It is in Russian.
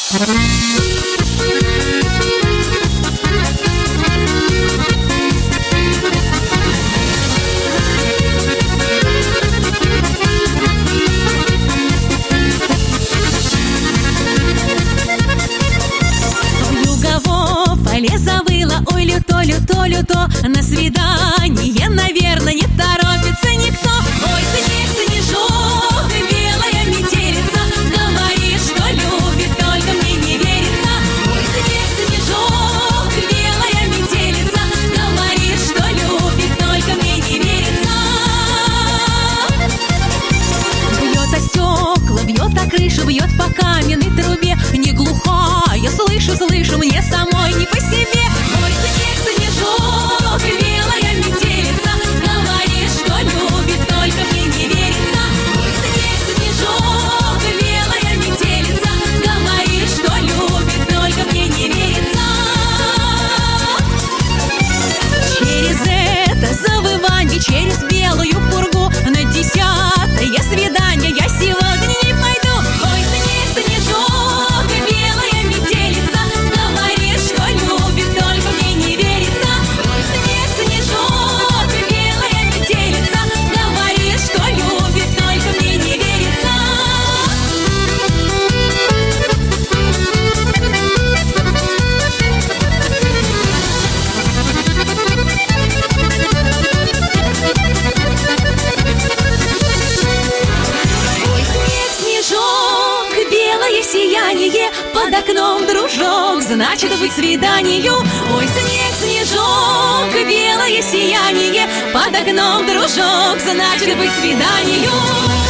поле завыла, ой, люто, люто, люто. На свидание, наверное, не торопится никто. Ой, снег, снежок, белая метелица, говорит, что любит, только мне не верится. Ой, снег, снежок, белая метелица, говорит, что любит, только мне не верится. Бьет о стекла, бьет о крышу, бьет по каменной трубе. Не глухая, слышу, слышу, мне самой не по себе. Ой, снег, снежок, белая метелица, говорит, что любит, только мне не верится. Ой, снег, снежок, белая метелица, говорит, что любит, только мне не верится. Через это завывание, через белую пургу, на 10-е свидание я сегодня не пойду. Ой, снег, снежок, белая метелица, говорит, что любит, только мне не верится. Ой, снег, снежок, белая метелица, говорит, что любит, только мне не верится. Ой, снег, снежок, белое сияние, под окном дружок, значит быть свиданию. Ой, снег, снежок, белое сияние, под окном дружок, значит быть свиданию.